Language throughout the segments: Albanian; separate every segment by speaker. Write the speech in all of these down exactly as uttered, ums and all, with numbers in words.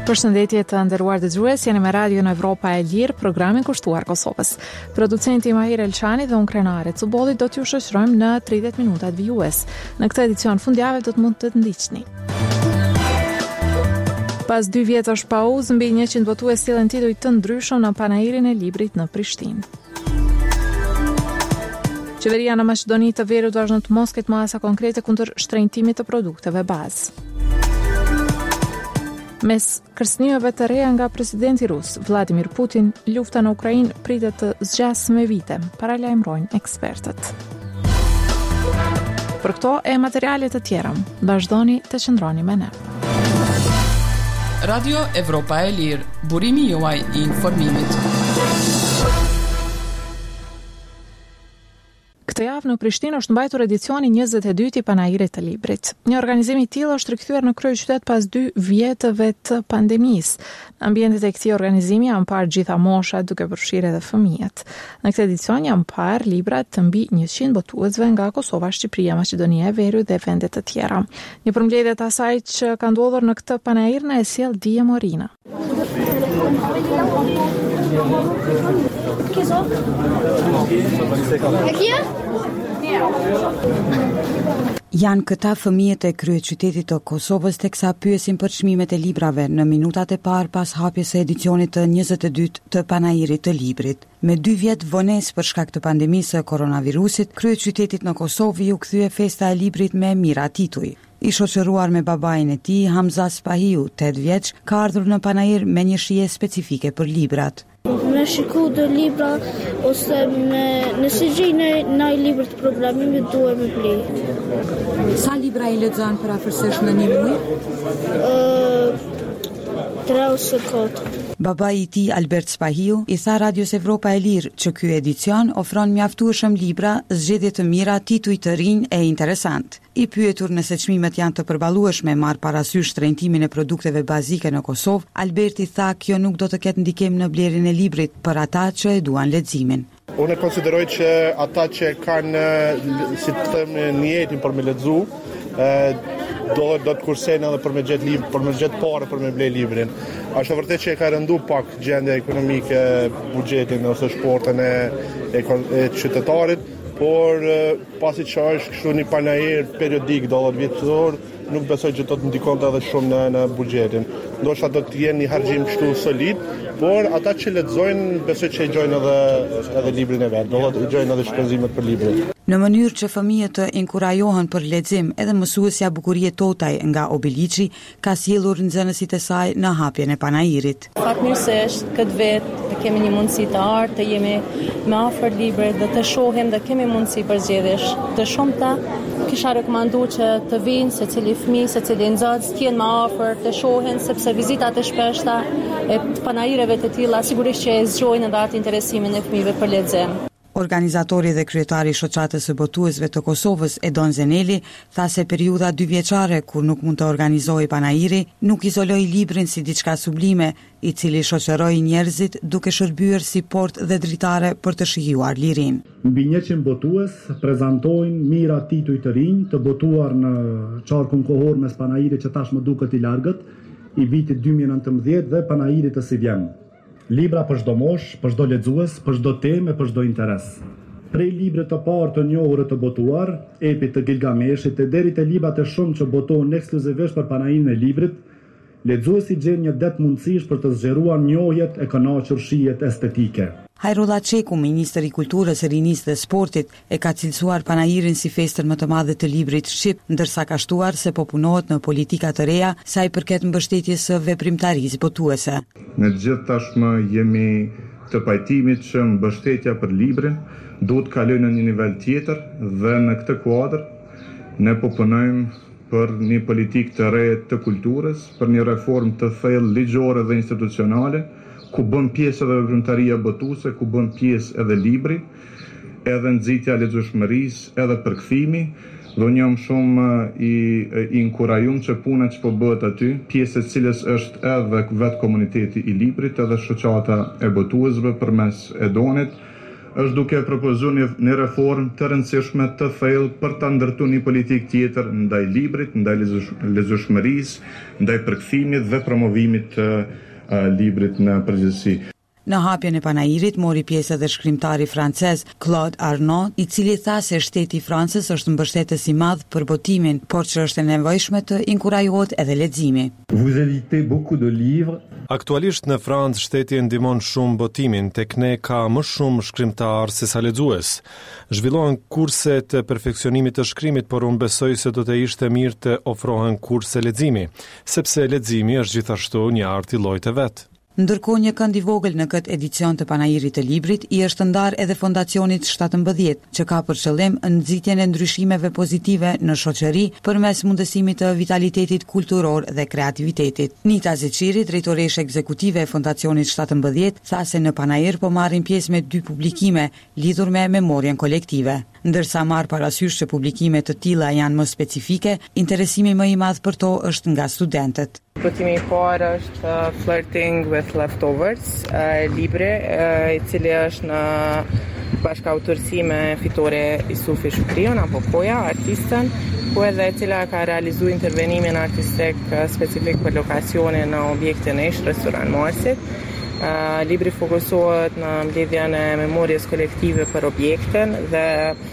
Speaker 1: Përshëndetje të nderuar dëgjues, jeni me Radio në Evropa e Lirë, programin kushtuar Kosovës. Producenti Mahir Elçani dhe unë Krenare Cubolli do t'ju shoqërojmë në tridhjetë minutat vijues. Në këtë edicion fundjavë do të mund të të ndiqni. Pas dy vjetësh pauzë, mbi njëqind votues sillen tituj të ndryshëm në panairin e librit në Prishtinë. Qeveria në Maqedoni të Veriut vazhdon të mos ketë masa konkrete kundër shtrenjtimit të produkteve bazë. Mes kërcënimeve të reja nga presidenti rus, Vladimir Putin, lufta në Ukrainë pritet të zgjasë me vite, paralajmërojnë ekspertët. Për këto e materiale të tjera, vazhdoni të qëndroni me ne.
Speaker 2: Radio Evropa e Lirë, burimi juaj i informimit.
Speaker 1: Këtë javë në Prishtinë është mbajtur edicioni njëzet e dytë i panairit të librit. Një organizim i tillë është rikthyer në kryeqytet pas dy vjetëve të pandemisë. Ambientet e këtij organizimi janë parë gjitha moshat, duke përfshirë edhe fëmijët. Në këtë edicion janë parë libra të mbi njëqind botuesve nga Kosova, Shqipëria, Maqedonia e Veriut dhe vende të tjera. Një përmbledhje të asaj që ka ndodhur në këtë panair na e sjell Dije Morina.
Speaker 3: Janë këta fëmijët e kryeqytetit të Kosovës teksa pyesin për çmimet e librave në minutat e parë pas hapjes së edicionit të njëzet e dytë të panairit të librit. Me dy vjet vonesë për shkak të pandemisë së koronavirusit, kryeqytetit në Kosovë u kthye festa e librit me mira tituj. I shoqëruar me babain e tij, Hamza Spahiu, tetë vjeç, ka ardhur në panair me një shije specifike për librat.
Speaker 4: Me shiku dhe libra, ose me, nëse gjejnë në libër të programimit, duhet me blej.
Speaker 3: Sa libra i lexon për afërsisht në një muaj?
Speaker 4: Uh, tre ose katër.
Speaker 3: Babai i tij, Albert Spahiu, i tha Radios Evropa e Lirë që ky edicion ofron mjaftueshëm libra, zgjedhje të mira, tituj të rinj e interesant. I pyetur nëse çmimet janë të përballueshme marr parasysh shtrenjtimin e produkteve bazike në Kosovë, Alberti tha kjo nuk do të ketë ndikim në blerjen e librit për ata që e duan leximin.
Speaker 5: Unë konsideroj që ata që kanë, si të them, niyetin për me lexu, do do të kursejnë edhe për me gjetë libër, për me gjetë parë për me blej librin. Është vërtet që e ka rëndu pak gjendja ekonomike, buxhetin ose shportën e, e, e qytetarit, por pasi që është kështu një panair periodik do të vjetësor, nuk besoj që do të ndikonte edhe shumë në, në buxhetin. Ndoshta do të jenë një harxhim kështu solid, por ata që lexojnë besoj që e gjojnë edhe edhe librin e vet, do të gjojnë edhe shpenzimet për librin.
Speaker 3: Në mënyrë që fëmijët të inkurajohen për lexim, edhe mësuesja Bukurie Totaj nga Obiliçi ka sjellur nxënësit e saj në hapjen e panairit.
Speaker 6: Fatmirësisht këtë vit kemi një mundësi të ardhë, të jemi me afër librit dhe të shohim dhe kemi mundësi për zgjedhjesh të shumta. Kisha rekomanduar që të vinë secili fëmijë, secili nxënës të jenë më afër, të shohin sepse vizitat e shpeshta e panaireve të tilla sigurisht që e zgjojnë edhe atë interesimin e fëmijëve për lexim.
Speaker 3: Organizatori dhe kryetari i shoqatës së botuesve të Kosovës, Edon Zeneli, tha se periudha dy vjeçare kur nuk mund të organizojë panairi, nuk izoloi librin si diçka sublime, i cili shoqëroi njerëzit duke shërbyer si portë dhe dritare për të shijuar lirinë.
Speaker 7: Mbi njëqind botues prezantojnë mira tituj të rinj, të botuar në qarkun kohor mes panairit që tashmë duket i largët, i vitit dy mijë e nëntëmbëdhjetë dhe panairit të si vjen. Libra për çdo mosh, për çdo lexues, për çdo temë, për çdo interes. Prej libre të parë të njohur të botuar, epit të Gilgameshit, e deri te librat e shumë që botohen ekskluzivisht për panairin e librit, lexuesi gjen një det mundësish për të zgjeruar njohjet e kënaqur shijet estetike.
Speaker 3: Hajrullah Çeku, ministri i Kulturës, Rinisë dhe Sportit, e ka cilësuar panairin si festën më të madhe të librit shqip, ndërsa ka shtuar se po punohet në politika të reja sa i përket mbështetjes së veprimtarisë botuese.
Speaker 8: Ne gjithë tashmë jemi të pajtimit që mbështetja për librin duhet të kalojë në një nivel tjetër dhe në këtë kuadër ne po punojmë për një politikë të re të kulturës, për një reformë të thellë ligjore dhe institucionale, ku bën pjesë edhe veprimtaria botuese, ku bën pjesë edhe libri, edhe nxitja e lexueshmërisë, edhe përkthimi, dhe unë jam shumë i, i inkurajuar që puna që po bëhet aty, pjesë e cilës është edhe vetë komuniteti i librit, edhe shoqata e botuesve përmes Edonit, është duke propozuar një, një reformë të rëndësishme të thellë për ta ndërtuar një politikë tjetër ndaj librit, ndaj lezueshmërisë, ndaj përkthimit dhe promovimit të uh, librit në përgjithësi.
Speaker 3: Në hapjen e panairit mori pjesë edhe shkrimtari francez Claude Arnaud, i cili tha se shteti i Francës është mbështetës i madh për botimin, por që është e nevojshme të inkurajohet edhe leximi.
Speaker 9: Vous éditez beaucoup de livres.
Speaker 10: Aktualisht në Francë shteti ndihmon shumë botimin, tek ne ka më shumë shkrimtar se sa lexues. Zhvillohen kurse të perfeksionimit të shkrimit, por unë besoj se do të ishte mirë të ofrohen kurse leximi, sepse leximi është gjithashtu një art i llojit të vet.
Speaker 3: Ndërkohë një kënd i vogël në këtë edicion të panairit të librit i është ndarë edhe Fondacionit shtatëmbëdhjetë, që ka për qëllim nxitjen e ndryshimeve pozitive në shoqëri përmes mundësimit të vitalitetit kulturor dhe kreativitetit. Nita Zeçiri, drejtoreshe ekzekutive e Fondacionit shtatëmbëdhjetë, tha se në panair po marrin pjesë me dy publikime lidhur me memorien kolektive. Ndërsa marr parasysh që publikime të tilla janë më specifike, interesimi më i madh për to është nga studentët.
Speaker 11: Publikimi i parë është uh, Flirting with Leftovers, uh, libri uh, i cili është në bashkëautorësi me fitore Isufi Shukrion apo Koja, artistën, ku edhe e cila ka realizuar intervenimin artistik uh, specifik për lokacione në objektin e ish restoran Marsit. Uh, libri fokusohet në mbledhjen e memorjes kolektive për objektin dhe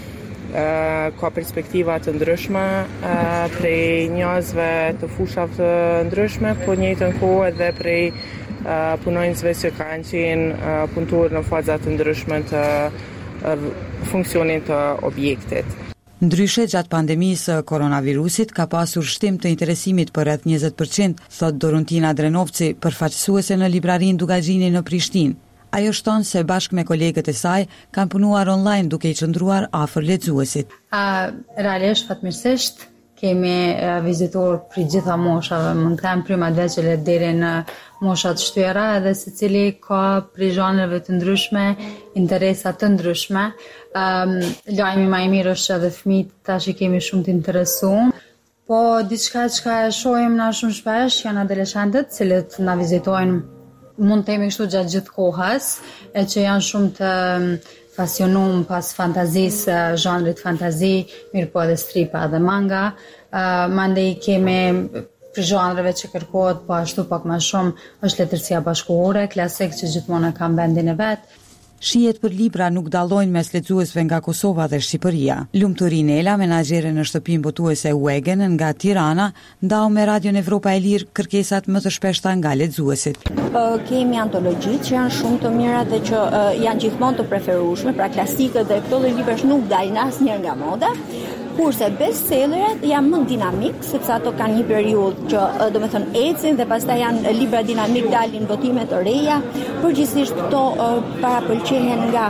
Speaker 11: uh, ka perspektiva të ndryshme uh, prej njerëzve të fushave të ndryshme, po në njëjtën kohë edhe prej uh, punonjësve që kanë qenë uh, punëtor në faza të ndryshme të uh, funksionit të objektit.
Speaker 3: Ndryshe, gjatë pandemisë koronavirusit ka pasur shtim të interesimit për rreth njëzet përqind, thot Dorontina Drenovci, përfaqësuese në librarin Dugaxhini në Prishtinë. Ajo shton se bashkë me kolegët e saj kanë punuar online duke i qëndruar afër lexuesit.
Speaker 12: A, realisht fatmirësisht kemi uh, vizitor për gjitha moshave, mund të them primat veçile deri në moshat shtyra, edhe secili ka për zhanreve të ndryshme, interesa të ndryshme. Um, lajmi më i mirë është edhe fëmijët tash i kemi shumë të interesuar. Po diçka që e shohim na shumë shpesh janë adoleshentët, cilët na vizitojnë, mund të themi kështu gjatë gjithë kohës, e që janë shumë të pasionum pas fantazisë, zhanrit fantazi, mirë po edhe stripa dhe manga. Uh, mandej kemi për zhanreve që kërkohet, po ashtu pak më shumë është letërsia bashkëkohore, klasik që gjithmonë ka vendin e vet.
Speaker 3: Shihet për libra nuk dallojnë mes lexuesve nga Kosova dhe Shqipëria. Lumturi Nela, menaxhere në shtëpinë botuese Wegen nga Tirana, ndau me Radion Evropa e Lirë kërkesat më të shpeshta nga lexuesit.
Speaker 13: Uh, kemi antologjitë që janë shumë të mira dhe që uh, janë gjithmonë të preferueshme, pra klasikët dhe këto lloj librash nuk dalin asnjëherë nga moda. Kurse bestselleret janë më dinamik, sepse ato kanë një periudhë që uh, do të thënë ecin dhe pastaj janë libra dinamik, dalin botime të reja. Përgjithsisht këto uh, parapëlqehen nga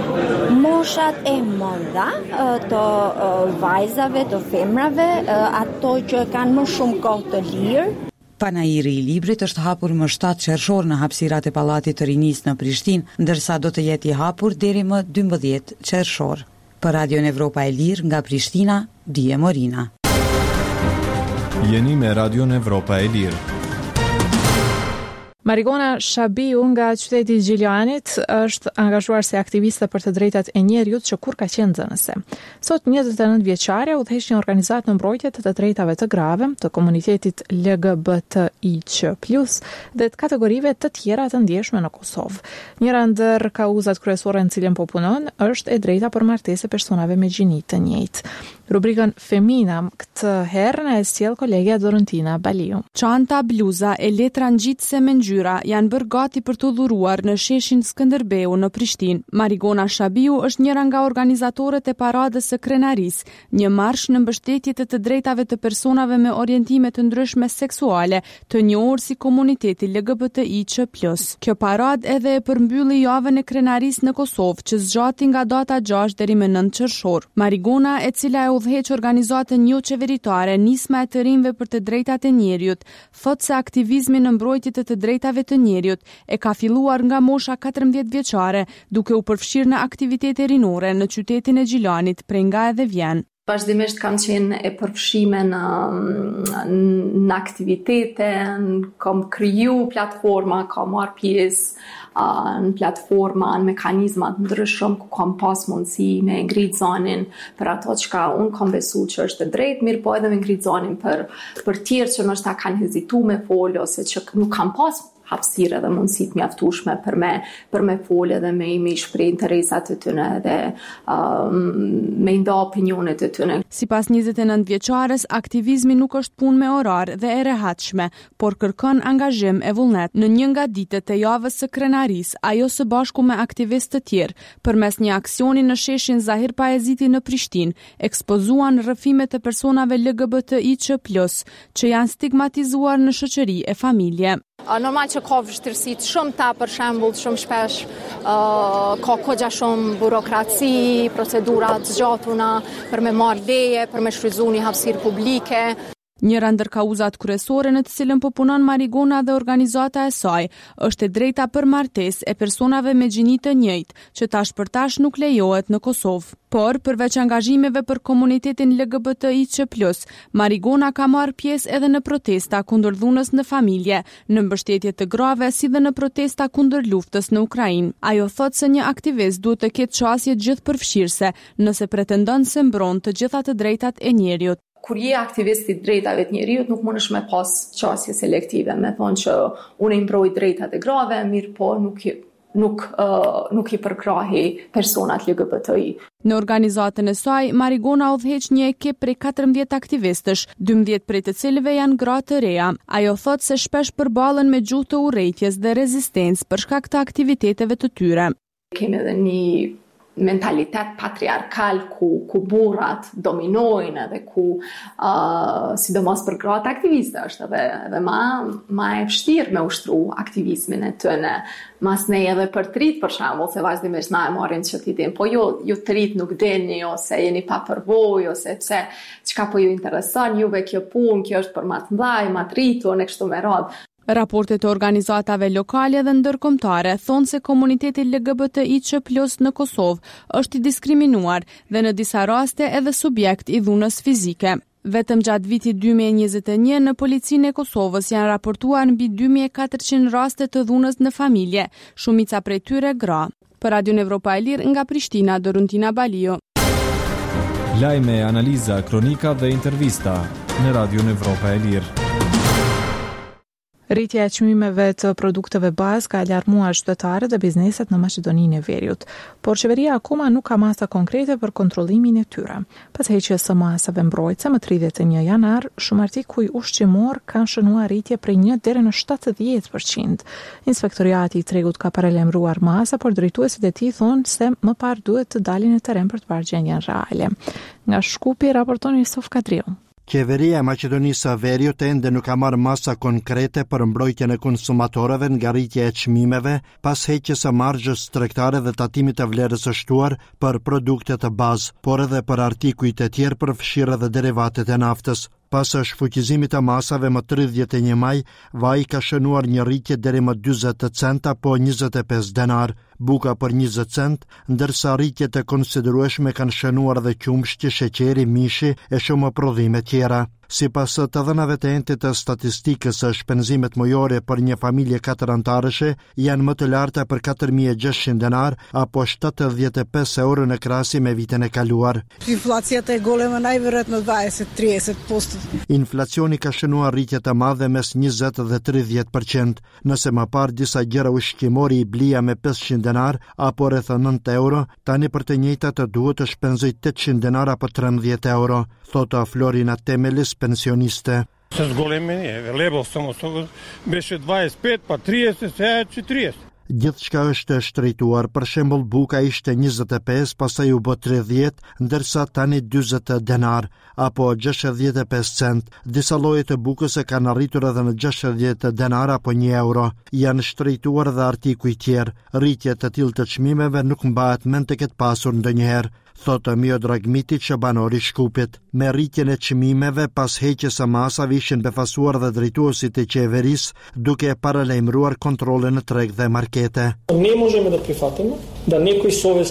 Speaker 13: moshat e mëdha, uh, të uh, vajzave, të femrave, uh, ato që kanë më shumë kohë të lirë.
Speaker 3: Panairi i librit është hapur më shtatë qershor në hapësirat e Pallatit të Rinisë në Prishtinë, ndërsa do të jetë i hapur deri më dymbëdhjetë qershor. Për Radion Evropa e Lirë nga Prishtina, Dije Morina.
Speaker 14: Jeni me Radion Evropa e Lirë.
Speaker 1: Marigona Shabiu nga qyteti i Gjiljanit është angazhuar si aktiviste për të drejtat e njerëzit që kur ka qenë nxënëse. Sot njëzet e nëntë vjeçare udhëheq një organizatë në mbrojtje të të drejtave të grave, të komunitetit L G B T I Q plus, dhe të kategorive të tjera të ndjeshme në Kosovë. Njëra ndër kauzat kryesore në cilën po punon është e drejta për martesë personave me gjini të njëjtë. Rubrikën Femina këtë herë na e sjell kolegja Dorontina Baliu.
Speaker 15: Çanta, bluza e letra ngjitëse me ngjyra janë bërë gati për të dhuruar në sheshin Skënderbeu në Prishtinë. Marigona Shabiu është njëra nga organizatorët e paradës së krenarisë, një marsh në mbështetje të të drejtave të personave me orientime të ndryshme seksuale, të njohur si komuniteti L G B T I Q plus. Kjo paradë edhe e përmbylli javën e krenarisë në Kosovë, që zgjati nga data gjashtë deri më nëntë qershor. Marigona, e cila e udhëheq organizatën jo qeveritare Nisma e të rinjve për të drejtat e njerëzit, thotë se aktivizmi në mbrojtje të të drejtave të njerëzit e ka filluar nga mosha katërmbëdhjetë vjeçare, duke u përfshirë në aktivitete rinore në qytetin e Gjiljanit, Prenga dhe Vjen.
Speaker 16: Vazhdimisht kam qenë e përfshime në, në aktivitete, kam kriju platforma, kam marrë pjesë në platforma, në mekanizmat ndryshëm, ku kam pas mundësi me ngritë zanin për ato që unë kam besu që është e drejtë, mirë po edhe me ngritë zanin për, për tjerë që nështë ta kanë hezitu me folë, ose që nuk kam pas hapësirë dhe mundësit mjaftueshme për me, për me folë dhe me imi shpreh interesat të tyne dhe um, me nda opinionet të tyne.
Speaker 15: Sipas njëzet e nëntë vjeçares, aktivizmi nuk është punë me orar dhe e rehatshme, por kërkon angazhim e vullnet. Në një nga ditët e javës së krenarisë, ajo së bashku me aktivistë të tjerë, përmes një aksioni në sheshin Zahir Pajeziti në Prishtinë, ekspozuan rrëfimet e personave L G B T I Q plus, që janë stigmatizuar në shoqëri e familje.
Speaker 17: Normal që ka vështirësi të shumta, për shembull, shumë shpesh uh, ka kogja shumë burokraci, procedura të zgjatuna për me marrë leje, për me shfrytzu një hapësirë publike.
Speaker 15: Njëra ndër kauzat kryesore në të cilën po punon Marigona dhe organizata e saj është e drejta për martesë e personave me gjini të njëjtë, që tash për tash nuk lejohet në Kosovë. Por, përveç angazhimeve për komunitetin L G B T I Q plus, Marigona ka marrë pjesë edhe në protesta kundër dhunës në familje, në mbështetje të grave, si dhe në protesta kundër luftës në Ukrainë. Ajo thotë se një aktivist duhet të ketë qasje gjithëpërfshirëse, nëse pretendon se mbron të gjitha të drejtat e njeriut.
Speaker 16: Kur je aktivisti drejtave të njeriut, nuk mundesh me pas qasje selektive, me thonë që unë i mbroj drejtat e grave, mirë po nuk i, nuk, uh, nuk i përkrahi personat L G B T I.
Speaker 15: Në organizatën e saj, Marigona udhëheq një ekip prej katërmbëdhjetë aktivistësh, dymbëdhjetë prej të cilëve janë gra të reja. Ajo thotë se shpesh përballen me gjuhë të urrëties dhe rezistencë për shkak të aktiviteteve të tyre.
Speaker 16: Kemi edhe një mentalitet patriarkal ku, ku burrat dominojnë dhe ku uh, sidomos për gratë aktiviste është edhe, edhe ma, ma e vështirë me ushtru aktivizmin e tëne. Mas ne edhe për trit për shembull, se vazhdimisht na e marrin që ti din, po ju ju trit nuk deni ose jeni pa përvojë ose pse çka po ju intereson juve kjo punë, kjo është për ma të mëdhaj, ma të rritur, në kështu me radhë.
Speaker 15: Raportet e organizatave lokale dhe ndërkombëtare thonë se komuniteti L G B T I Q plus në Kosovë është i diskriminuar dhe në disa raste edhe subjekt i dhunës fizike. Vetëm gjatë vitit dy mijë e njëzet e një në policinë e Kosovës janë raportuar mbi dy mijë e katërqind raste të dhunës në familje, shumica prej tyre gra. Për Radion Evropa e Lirë nga Prishtina, Doruntina Balio.
Speaker 14: Lajme, analiza, kronika dhe intervista në Radion Evropa e Lirë.
Speaker 1: Rritja e çmimeve të produkteve bazë ka alarmuar qytetarët dhe bizneset në Maqedoninë e Veriut, por qeveria akoma nuk ka masa konkrete për kontrollimin e tyre. Pas heqjes së masave mbrojtëse më tridhjetë e një janar, shumë artikuj ushqimor kanë shënuar rritje prej një deri në shtatëdhjetë përqind. Inspektoriati i tregut ka paralajmëruar masa, por drejtuesit e tij thonë se më parë duhet të dalin në terren për të parë gjendjen reale. Nga Shkupi raporton Yusuf Kadriu.
Speaker 18: Qeveria e Maqedonisë së Veriut ende nuk ka marrë masa konkrete për mbrojtjen e konsumatorëve nga rritja e çmimeve pas heqjes së margjës tregtare dhe tatimit të vlerës së shtuar për produkte të bazë, por edhe për artikujt e tjerë përfshirë dhe derivatet e naftës. Pas shfuqizimit të masave më tridhjetë e një maj, vaj ka shënuar një rritje deri më dyzet centa apo njëzet e pesë denar, buka për njëzet cent, ndërsa rritjet e konsiderueshme kanë shënuar dhe qumshti, sheqeri, mishi e shumë prodhime tjera. Sipas të dhënave të entit të statistikës, shpenzimet mujore për një familje katër antarëshe janë më të larta për katër mijë e gjashtëqind denar apo shtatëdhjetë e pesë euro në krahasim me vitin e kaluar.
Speaker 19: Inflaciјата е голема, најверојатно дваесет до триесет проценти.
Speaker 18: Inflacioni ka shënuar rritje të madhe mes njëzet dhe tridhjetë përqind. Nëse më parë disa gjëra ushqimore i blija me pesëqind denar apo rreth nëntë euro, tani për të njëjtat duhet të shpenzoj tetëqind denar apo trembëdhjetë euro, thotë Florina Temelis, pensioniste.
Speaker 20: Се зголеми, е, лебел само со беше дваесет и пет, па триесет, сега четириесет.
Speaker 18: Gjithçka është shtrejtuar, për shembull buka ishte njëzet e pesë, pastaj u bë tridhjetë, ndërsa tani dyzet denar apo gjashtëdhjetë e pesë cent. Disa lloje të bukës e kanë arritur edhe në gjashtëdhjetë denar apo një euro. Janë shtrejtuar dhe artikuj tjerë. Rritje të tillë të çmimeve nuk mbahet mend të ketë pasur ndonjëherë, thotë Miodrag Mitić, banori Shkupit. Me rritjen e çmimeve pas heqjes së masave ishin befasuar dhe drejtuesit e qeverisë, duke paralajmëruar kontrole në treg dhe markete.
Speaker 21: Не можеме да прифатиме да некој совесно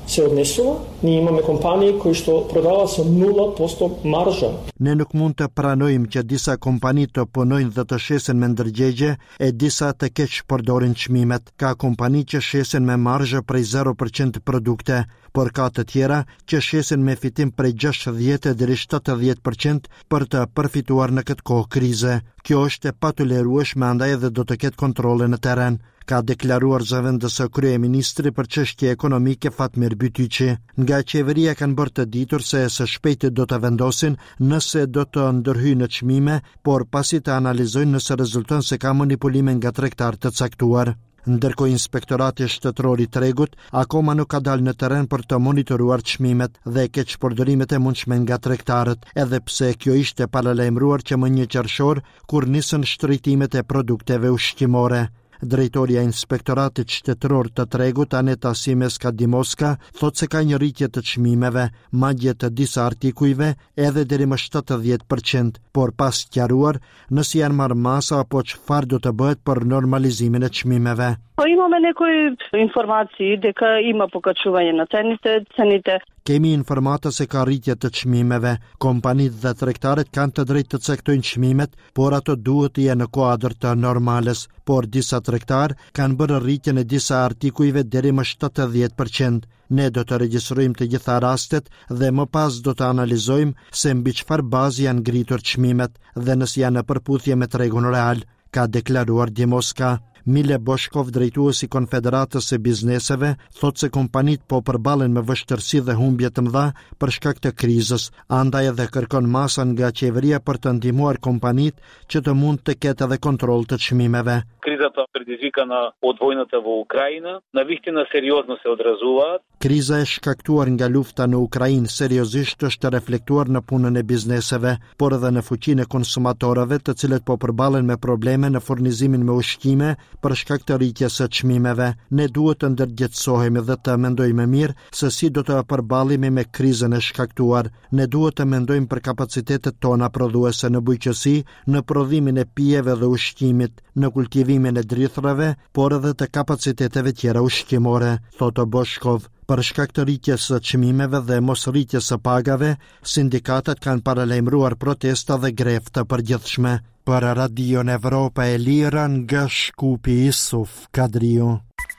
Speaker 21: se odnesува, ние имаме компании кои што продаваат со нула проценти маржа.
Speaker 18: Ne nuk mund të pranojmë që disa kompani të punojnë dhe të shesin me ndërgjegje e disa të keq përdorin çmimet. Ka kompani që shesin me marzhë prej zero përqind produkte, por ka të tjera që shesin me fitim prej gjashtëdhjetë deri shtatëdhjetë përqind për të përfituar në këtë kohë krize. Kjo është e patolerueshme, andaj edhe do të ketë kontrole në terren, ka deklaruar zëvendësë kryeministri për çështje ekonomike Fatmir Bytyqi. Nga qeveria kanë bërë të ditur se së shpejti do të vendosin nëse do të ndërhyjnë në çmime, por pasi të analizojnë nëse rezulton se ka manipulime nga tregtar të caktuar. Ndërkohë Inspektorati Shtetëror i Tregut akoma nuk ka dalë në terren për të monitoruar çmimet dhe keqpërdorimet e mundshme nga tregtarët, edhe pse kjo ishte paralajmëruar që më një qershor kur nisën shtritimet e produkteve ushqimore. Drejtoria e Inspektoratit Shtetëror të Tregut, Aneta Simeska Dimoska, thotë se ka një rritje të çmimeve, madje të disa artikujve edhe deri më shtatëdhjetë përqind, por pas sqaruar nëse janë marrë masa apo çfarë do të bëhet për normalizimin e çmimeve.
Speaker 22: Po imamo nekoj informaciji дека има покачување на цените, цените.
Speaker 18: Kemi informata se ka rritje të çmimeve. Kompanitë dhe tregtarët kanë të drejtë të caktojnë çmimet, por ato duhet të jenë në kuadër të normales. Por disa tregtar kanë bërë rritjen e disa artikujve deri më shtatëdhjetë përqind. Ne do të regjistrojmë të gjitha rastet dhe më pas do të analizojmë se mbi çfarë bazë janë ngritur çmimet dhe nëse janë në përputhje me tregun real, ka deklaruar Dimoska. Mile Boshkov, drejtuesi i Konfederatës së Bizneseve, thotë se kompanitë po përballen me vështirësi dhe humbje të mëdha për shkak të krizës, andaj edhe kërkon masa nga qeveria për të ndihmuar kompanitë që të mund të ketë edhe kontroll të çmimeve.
Speaker 23: Кризата, предизвикана от войната во Украина, навистина сериозно се одразуваат.
Speaker 18: Kriza e shkaktuar nga lufta në Ukrainë seriozisht është reflektuar në punën e bizneseve, por edhe në fuqinë e konsumatorëve, të cilët po përballen me probleme në furnizimin me ushqime për shkak të rritjes së çmimeve. Ne duhet të ndërgjegjësohemi dhe të mendojmë mirë se si do të përballemi me krizën e shkaktuar. Ne duhet të mendojmë për kapacitetet tona prodhuese në bujqësi, në prodhimin e pijeve dhe ushqimit, në kultivimin e drithrave, por edhe të kapaciteteve tjera ushqimore, thotë Boshkov. Për shkak të rritjes së çmimeve dhe mos rritjes së pagave, sindikatat kanë paralajmëruar protesta dhe grevë të përgjithshme. Për Radion Evropa e Lira nga Shkupi, Isuf Kadriu.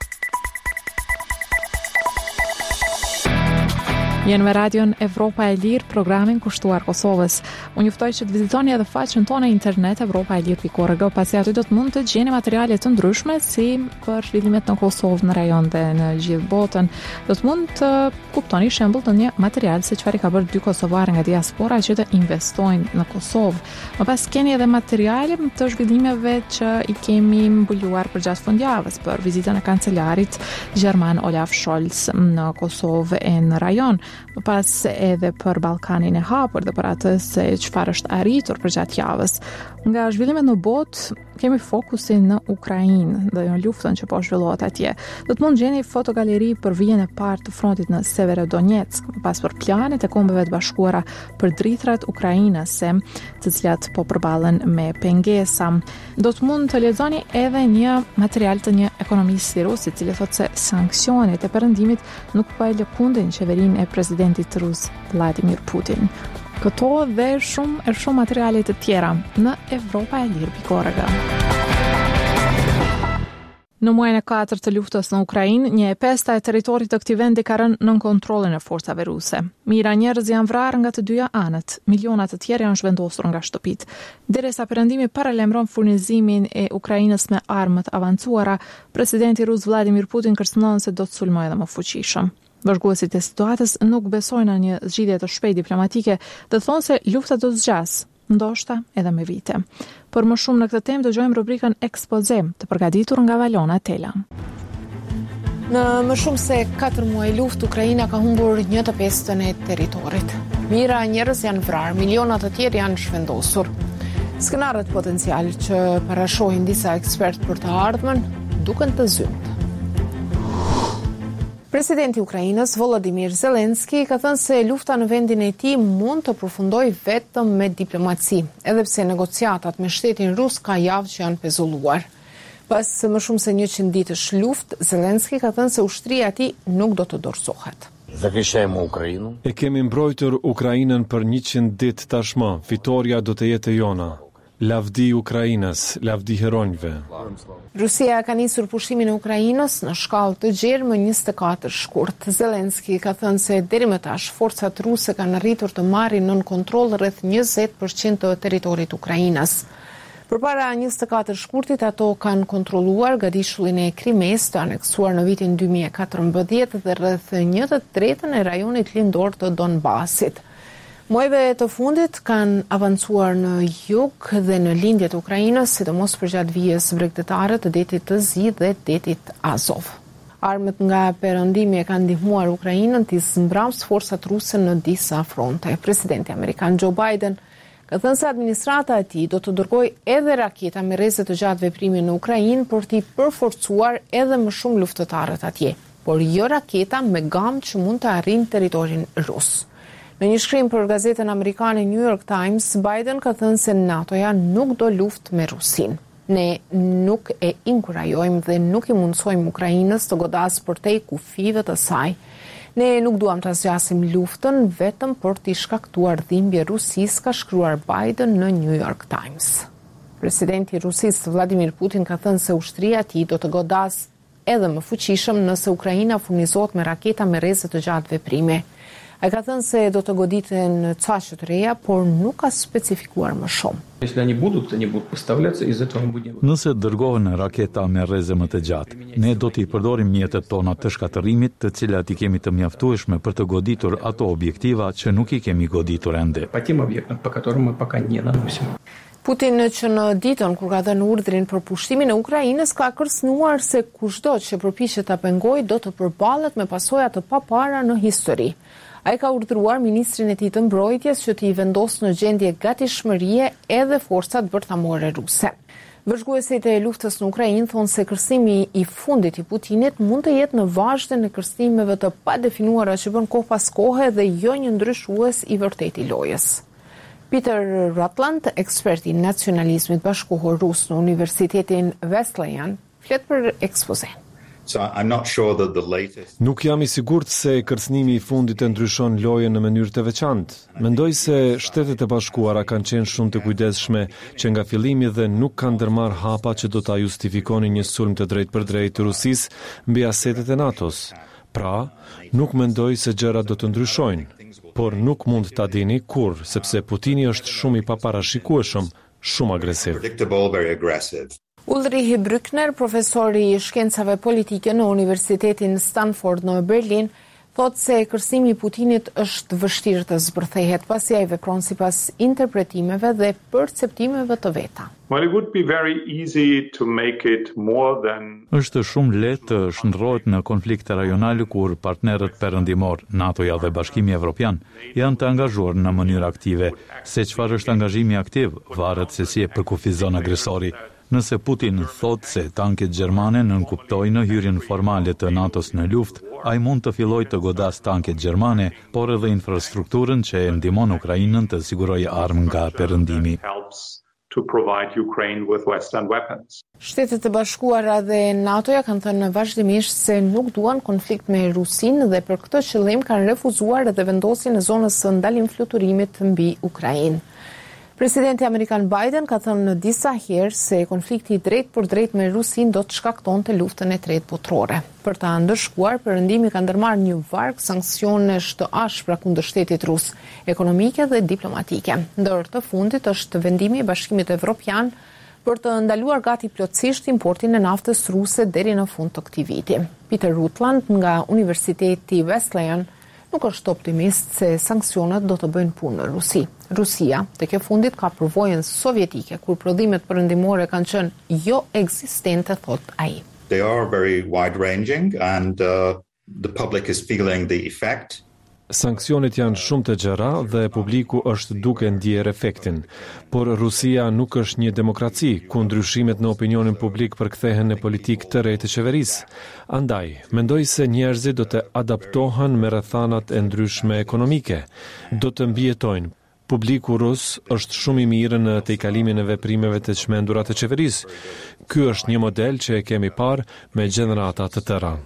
Speaker 1: Jenë me Radion Evropa e Lirë, programin kushtuar Kosovës. Unë juftoj që të vizitoni edhe faqen tonë e internet evropa e lirë pikë org, pasi aty do të mund të gjeni materiale të ndryshme si për zhvillimet në Kosovë, në rajon dhe në gjithë botën. Do të mund të kuptoni shembull të një material se çfarë ka bërë dy kosovarë nga diaspora që të investojnë në Kosovë. Më pas keni edhe materiale të zhvillimeve që i kemi mbuluar për gjatë fundjavës për vizitën e kancelarit Gjerman Olaf Scholz në Kosovë e në rajon. Më pas edhe për Ballkanin e hapur dhe për atë se çfarë është arritur për gjatë javës. Nga zhvillimet në botë kemi fokusin në Ukrainë dhe në luftën që po zhvillohet atje. Do të mund gjeni fotogaleri për vijën e parë të frontit në Severodonetsk, më pas për planet e Kombeve të Bashkuara për drithrat ukrainase, të cilat po përballen me pengesa. Do të mund të lexoni edhe një material të një ekonomisti rus, i cili thotë se sanksionet e perëndimit nuk po e lëkundin qeverinë e presidentit rus Vladimir Putin. Këto dhe shumë e shumë materiale të tjera në Evropa e Lirë pikë org. Në muajin e katërt të luftës në Ukrainë, një e pesta e territorit të këtij vendi ka rënë nën kontrollin e forcave ruse. Mijëra njerëz janë vrarë nga të dyja anët, miliona të tjerë janë zhvendosur nga shtëpitë. Derisa perëndimi paralajmëron furnizimin e Ukrainës me armë të avancuara, presidenti rus Vladimir Putin kërcënon se do të sulmojë edhe më fuqishëm. Vazhguesit e situatës nuk besojnë në një zgjidhje të shpejtë diplomatike dhe thonë se lufta do të zgjasë, ndoshta edhe me vite. Për më shumë në këtë temë dëgjojmë rubrikën Ekspoze, të përgatitur nga Valona Tela.
Speaker 24: Në më shumë se katër muaj luftë, Ukraina ka humbur një të pestën e territorit. Mijëra njerëz janë vrarë, miliona të tjerë janë zhvendosur. Skenarët potencial që parashohin disa ekspertë për të ardhmen duken të zymtë. Presidenti i Ukrainës Volodymyr Zelensky ka thënë se lufta në vendin e tij mund të përfundojë vetëm me diplomaci, edhe pse negociatat me shtetin rus ka javë që janë pezulluar. Pas më shumë se njëqind ditësh luftë, Zelensky ka thënë se ushtria e tij nuk do të dorëzohet.
Speaker 2: Захищаємо Україну.
Speaker 10: E kemi mbrojtur Ukrainën për njëqind ditë tashmë. Fitoria do të jetë jona. Lavdi Ukrainës, lavdi heronjve.
Speaker 24: Rusia ka nisur pushimin e Ukrainës në shkallë të gjerë më njëzet e katër shkurt. Zelenski ka thënë se deri më tash forcat ruse kanë arritur të marrin nën kontroll rreth njëzet përqind të territorit Ukrainës. Përpara njëzet e katër shkurtit, ato kanë kontrolluar gadishullin e Krimes të aneksuar në vitin dy mijë e katërmbëdhjetë dhe rreth një të tretën e rajonit lindor të Donbasit. Muajve të fundit kanë avancuar në jug dhe në lindje të Ukrainës, sidomos përgjatë vijës bregdetare të detit të Zi dhe detit Azov. Armët nga perëndimi e kanë ndihmuar Ukrainën të zmbrams forcat ruse në disa fronte. Presidenti amerikan Joe Biden ka thënë se administrata e tij do të dërgojë edhe raketa me rreze të gjatë veprimi në Ukrainë për t'i përforcuar edhe më shumë luftëtarët atje, por jo raketa me gamë që mund të arrijnë territorin rus. Në një shkrim për gazetën amerikane New York Times, Biden ka thënë se NATO-ja nuk do luftë me Rusinë. Ne nuk e inkurajojmë dhe nuk i mundsojmë Ukrainës të godasë përtej kufive të saj. Ne nuk duam të zgjasim luftën vetëm për t'i shkaktuar dhimbje Rusisë, ka shkruar Biden në New York Times. Presidenti i Rusisë Vladimir Putin ka thënë se ushtria e tij do të godasë edhe më fuqishëm nëse Ukraina furnizohet me raketa me rreze të gjatë veprimi. Ai ka thënë se do të goditen caqe të reja, por nuk ka specifikuar më shumë.
Speaker 4: Nëse dërgohen raketa me rreze më të gjatë, ne do t'i përdorim mjetet tona të shkatërimit, të cilat i kemi të mjaftueshme për të goditur ato objektiva që nuk i kemi goditur ende.
Speaker 24: Putin që në ditën kur ka dhënë urdhrin për pushtimin e Ukrainës ka kërcënuar se kushdo që përpiqet ta pengojë do të përballet me pasoja të papara në histori. Ai ka urdhëruar ministrin e tij të mbrojtjes që t'i vendosë në gjendje gatishmërie edhe forcat bërthamore ruse. Vëzhguesit e luftës në Ukrainë thonë se kërcimi i fundit i Putinit mund të jetë në vazhdën e kërcimeve të padefinuara që bën kohë pas kohe dhe jo një ndryshues i vërtetë i lojës. Peter Rutland, ekspert i nacionalizmit bashkohor rus në Universitetin Wesleyan, flet për ekspozen.
Speaker 5: So I'm not sure that the latest...
Speaker 10: Nuk jam i sigurt se kërcënimi i fundit e ndryshon lojën në mënyrë të veçantë. Mendoj se Shtetet e Bashkuara kanë qenë shumë të kujdesshme që nga fillimi dhe nuk kanë ndërmarrë hapa që do ta justifikonin një sulm të drejtë për drejtë të Rusisë mbi asetet e NATO-s. Pra, nuk mendoj se gjërat do të ndryshojnë, por nuk mund ta dini kurrë, sepse Putini është shumë i paparashikueshëm, shumë agresiv.
Speaker 24: Ulrich Brückner, profesori i shkencave politike në Universitetin Stanford në Berlin, thotë se kërcimi i Putinit është vështirë të zbërthehet pasi ai vepron sipas interpretimeve dhe perceptimeve të veta.
Speaker 6: Well, it would be very easy to make it more than...
Speaker 4: Është shumë lehtë të shndërrohet në konflikte rajonale kur partnerët perëndimor, NATO-ja dhe Bashkimi Evropian, janë të angazhuar në mënyrë aktive. Se çfarë është angazhimi aktiv, varet se si e përkufizon agresori. Nëse Putin thot se tanket gjermane nënkuptojnë hyrjen formale të NATO-s në luftë, ai mund të fillojë të godas tanket gjermane, por edhe infrastrukturën që e ndihmon Ukrainën të sigurojë armë nga perëndimi.
Speaker 6: To provide Ukraine with Western weapons.
Speaker 24: Shtetet e Bashkuara dhe NATO-ja kanë thënë vazhdimisht se nuk duan konflikt me Rusinë dhe për këtë qëllim kanë refuzuar edhe vendosjen e zonës së ndalim fluturimit mbi Ukrainë. Presidenti amerikan Biden ka thënë në disa herë se konflikti drejt për drejt me Rusinë do të shkaktonte luftën e tretë botërore. Për ta ndëshkuar, perëndimi ka ndërmarrë një varg sanksionesh të ashpra kundër shtetit rus, ekonomike dhe diplomatike. Ndër të fundit është vendimi i Bashkimit Evropian për të ndaluar gati plotësisht importin e naftës ruse deri në fund të këtij viti. Peter Rutland nga Universiteti Wesleyan nuk është optimist se sanksionet do të bëjnë punë në Rusi. Rusia, të kjo fundit, ka përvojën sovjetike, kur prodhimet perëndimore kanë qenë jo ekzistente, thot ai.
Speaker 5: They are very wide-ranging and uh, the public is feeling the effect.
Speaker 10: Sanksionet janë shumë të gjëra dhe publiku është duke ndjer efektin, por Rusia nuk është një demokraci, ku ndryshimet në opinionin publik përkthehen në politikë të re të qeverisë. Andaj, mendoj se njerëzit do të adaptohen me rrethanat e ndryshme ekonomike, do të mbijetojnë. Publiku rus është shumë i mirë në tejkalimin e veprimeve të çmendura të qeverisë. Ky është një model që e kemi parë me gjenerata të tëra.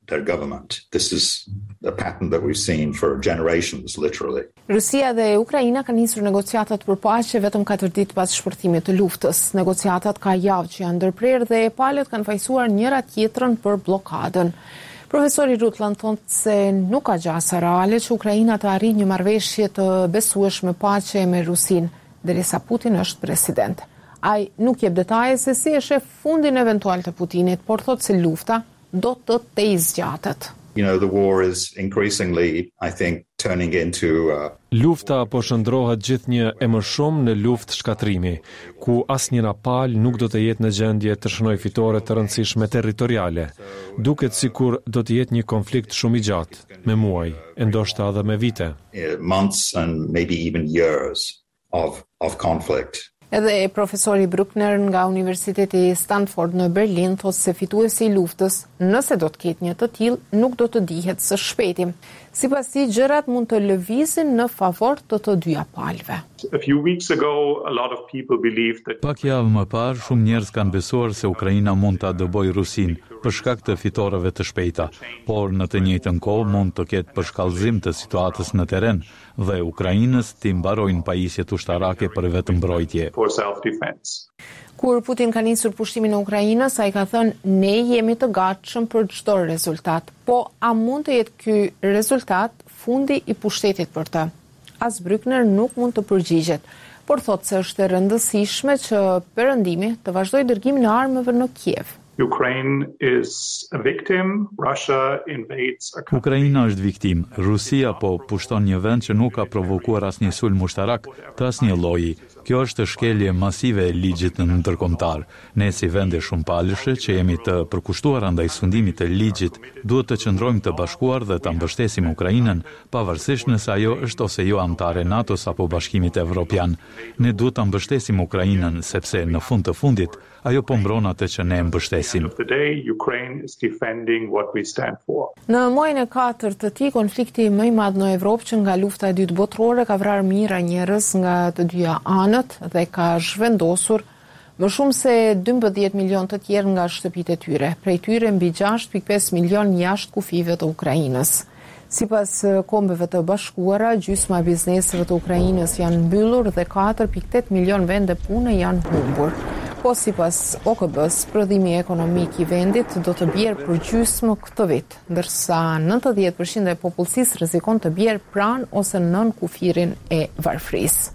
Speaker 5: their government. This is a pattern that we've seen for generations, literally.
Speaker 24: Rusia dhe Ukraina kanë nisur negociatat për paqe vetëm katër ditë pas shpërthimit të luftës. Negociatat ka javë që janë ndërprerë dhe palët kanë fajsuar njëra tjetrën për blokadën. Profesori Rutland thonë se nuk ka gjasa reale që Ukraina të arrijë një marrëveshje të besueshme paqe me Rusin, derisa Putin është president. Ai nuk jep detaje se si e sheh fundin eventual të Putinit, por thotë se lufta do të tej zgjatet.
Speaker 5: You know, the war is increasingly, I think, turning into uh...
Speaker 10: Lufta po shndrohet gjithnjë e më shumë në luftë shkatrimi, ku asnjëra palë nuk do të jetë në gjendje të shënojë fitore të rëndësishme territoriale. Duket sikur do të jetë një konflikt shumë i gjatë, me muaj, e ndoshta edhe me vite.
Speaker 5: Months and maybe even years of of conflict.
Speaker 24: Edhe profesori Bruckner nga Universiteti Stanford në Berlin thotë se fituesi i luftës, nëse do të ketë një të tillë, nuk do të dihet së shpejti. Sipas tij, gjërat mund të lëvizin në favor të të dyja palëve.
Speaker 6: A few weeks ago, a lot of people believed that
Speaker 4: Pak javë më parë, shumë njerëz kanë besuar se Ukraina mund ta dëbojë Rusin për shkak të fitoreve të shpejta, por në të njëjtën kohë mund të ketë përshkallëzim të situatës në terren dhe Ukrainës të mbarojnë pajisjet ushtarake për vetëmbrojtje.
Speaker 6: for self-defense.
Speaker 24: Kur Putin ka nisur pushtimin e Ukrainës, ai ka thënë ne jemi të gatshëm për çdo rezultat. Po a mund të jetë ky rezultat fundi i pushtetit për të? As Bruckner nuk mund të përgjigjet, por thotë se është e rëndësishme që perëndimi të vazhdojë dërgimin e armëve në Kiev.
Speaker 6: Ukraine is a victim. Russia invades a country.
Speaker 4: Ukraina është viktim. Rusia po pushton një vend që nuk ka provokuar asnjë sulm ushtarak të asnjë lloji. Kjo është shkelje masive e ligjit ndërkombëtar. Ne si vende shumë palëshe që jemi të përkushtuara ndaj sundimit të ligjit, duhet të qëndrojmë të bashkuar dhe ta mbështesim Ukrainën, pavarësisht nëse ajo është ose jo anëtare e NATO-s apo Bashkimit Evropian. Ne duhet ta mbështesim Ukrainën sepse në fund të fundit ajo po mbron atë që ne mbështesim.
Speaker 6: Of the day, Ukraine is defending what we stand for.
Speaker 24: Në muajin e katërt të tij, konflikti më i madh në Evropë që nga lufta e dytë botërore ka vrarë mijëra njerëz nga të dyja anët dhe ka zhvendosur më shumë se dymbëdhjetë milion të tjerë nga shtëpitë e tyre, prej tyre mbi gjashtë pikë pesë milion jashtë kufive të Ukrainës. Sipas Kombeve të Bashkuara, gjysma e bizneseve të Ukrainës janë mbyllur dhe katër pikë tetë milion vende pune janë humbur. Po sipas O K B-s, prodhimi ekonomik i vendit do të bjerë për gjysmë këtë vit, ndërsa nëntëdhjetë përqind e popullsisë rrezikon të bjerë pranë ose nën kufirin e varfërisë.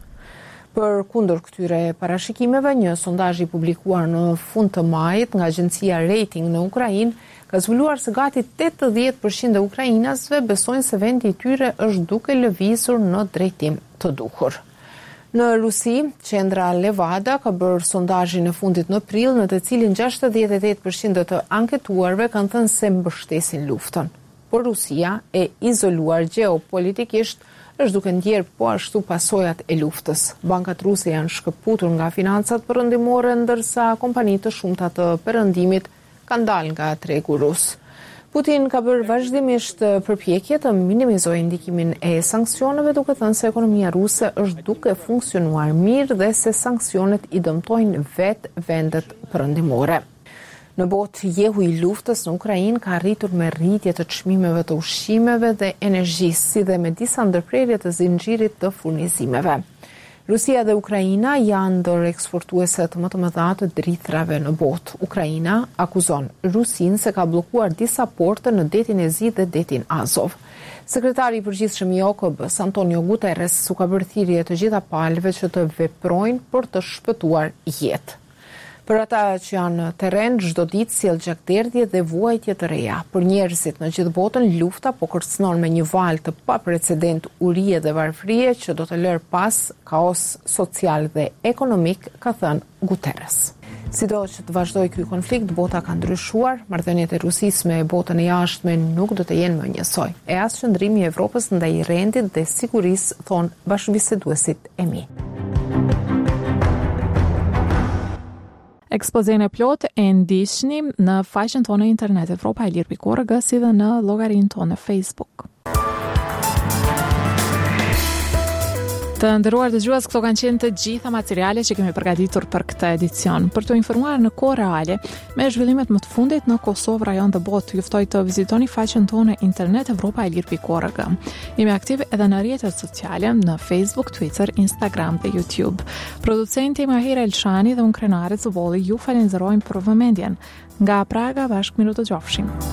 Speaker 24: Për kundër këtyre parashikimeve, një sondazh i publikuar në fund të majit nga agjencia Rating në Ukrainë ka zbuluar se gati tetëdhjetë përqind e ukrainasve besojnë se vendi i tyre është duke lëvizur në drejtim të duhur. Në Rusi, qendra Levada ka bërë sondazhin e fundit në prill, në të cilin gjashtëdhjetë e tetë përqind të anketuarve kanë thënë se mbështesin luftën. Por Rusia, e izoluar gjeopolitikisht, është duke ndjerë po ashtu pasojat e luftës. Bankat ruse janë shkëputur nga financat perëndimore, ndërsa kompanitë të shumta të perëndimit kanë dalë nga tregu rus. Putin ka bërë vazhdimisht përpjekje të minimizojë ndikimin e sanksioneve, duke thënë se ekonomia ruse është duke funksionuar mirë dhe se sanksionet i dëmtojnë vetë vendet perëndimore. Në botë, jehu i luftës në Ukrainë ka arritur me rritje të çmimeve të ushqimeve dhe energjisë, si dhe me disa ndërprerje të zinxhirit të furnizimeve. Rusia dhe Ukraina janë ndër eksportueset më të mëdha të drithrave në botë. Ukraina akuzon Rusinë se ka bllokuar disa porte në detin e Zi dhe detin Azov. Sekretari i përgjithshëm i O K B-s, Antonio Guterres, u ka bërë thirrje të gjitha palëve që të veprojnë për të shpëtuar jetë. Për ata që janë në terren, çdo ditë sjell gjakderdhje dhe vuajtje të reja. Për njerëzit në gjithë botën, lufta po kërcënon me një val të paprecedent urie dhe varfërie që do të lërë pas kaos social dhe ekonomik, ka thënë Guterres. Sido që të vazhdoj ky konflikt, bota ka ndryshuar, marrëdhëniet e Rusisë me botën e jashtme nuk do të jenë më njësoj. E as qëndrimi i Evropës ndaj rendit dhe sigurisë, thon bashkëbiseduesit e mi.
Speaker 1: Ekspozën e plot e ndiqni në faqen tonë internet Evropa e Lirë pikë org, si dhe në llogarinë tonë Facebook. Të nderuar dëgjues, këto kanë qenë të gjitha materialet që kemi përgatitur për këtë edicion. Për të informuar në kohë reale me zhvillimet më të fundit në Kosovë, rajon dhe botë, ju ftoj të vizitoni faqen tonë internet europa e lir pikë org. Jemi aktiv edhe në rrjetet sociale në Facebook, Twitter, Instagram dhe YouTube. Producenti Mahira Elshani dhe unë krenare Zubolli ju falenderojmë për vëmendjen. Nga Praga, bashkë miru të gjofshim.